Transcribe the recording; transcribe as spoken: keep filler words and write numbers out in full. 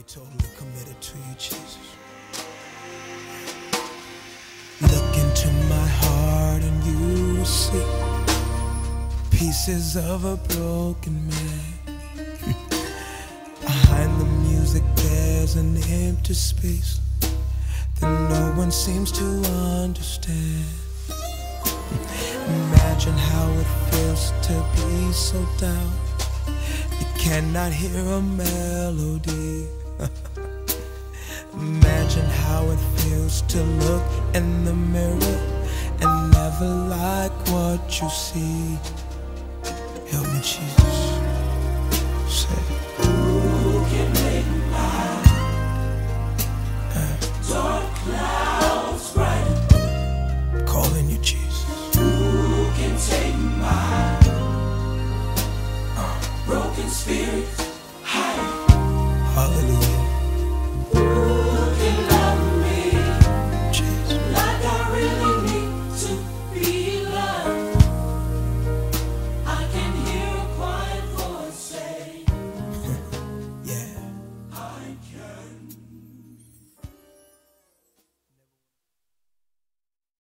totally committed to you, Jesus. Look into my heart and you will see pieces of a broken man. Behind the music there's an empty space that no one seems to understand. Imagine how it feels to be so down you cannot hear a melody. Imagine how it feels to look in the mirror and never like what you see. Help me, Jesus. Say, who can make my uh, dark clouds bright? Calling you, Jesus. Who can take my uh, broken spirit higher?